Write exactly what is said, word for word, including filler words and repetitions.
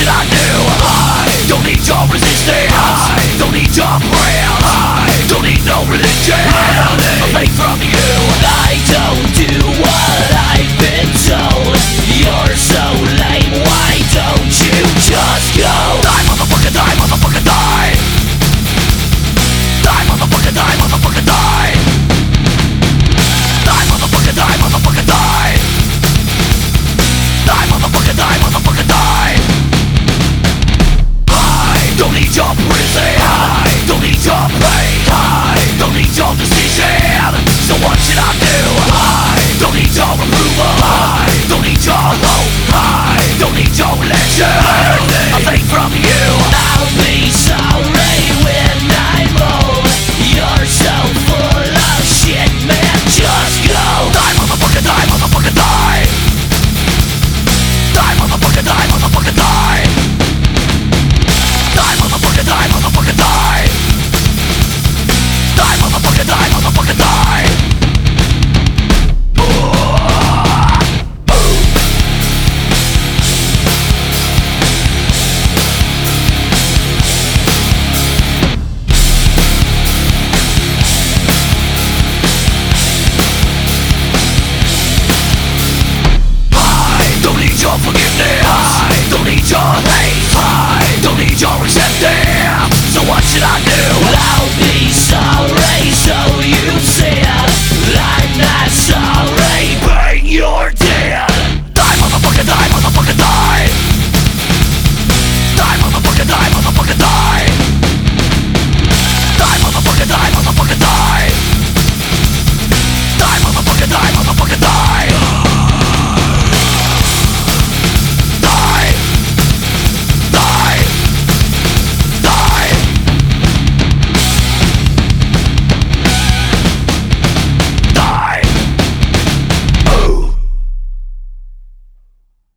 should I do? I don't need your resistance, I don't need your prayers, I don't need no religion, a faith from you. I don't do what I've been told. You're so lame, why don't you just go? Die, motherfucker, die, motherfucker, die. Die, motherfucker, die, motherfucker, die. Die, motherfucker, die, motherfucker, die. Die, motherfucker, die, motherfucker, die. I don't need your prison, I don't need your pain, I don't need your decision. So what should I do? I don't need your approval, I don't need your hope, I don't need your religion, a thing from you. I'll be sorry when I'm old. You're so full of shit, man, just go. Die, motherfucker, die, motherfucker, die. Die, motherfucker, die, motherfucker, die. Die, motherfucker, die, motherfucker, die. Die, motherfucker, die, motherfucker, die. I don't need your forgiveness, I don't need your hate, I don't need your acceptance. So what should I do? I'll be